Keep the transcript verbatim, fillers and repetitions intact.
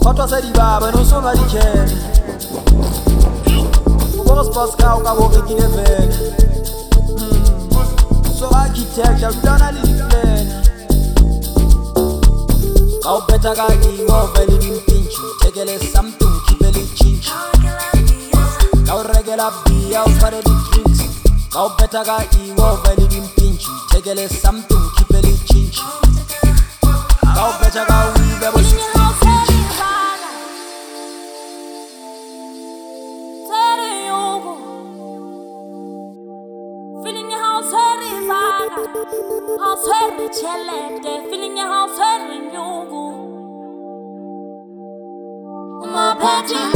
Fatwa sa di baba no so nga di ken Go sports car ka go ke le ven So architecture dona li plan Go better ga di go veli din pinch Take le something keep it chinch Go regular be out for the drinks Go better ga di go veli din pinch Take le something keep it chinch Go better ga we be sixteen inch Feeling your house hurry vaga, house hurry chelete. Feeling your house hurry nyugu. My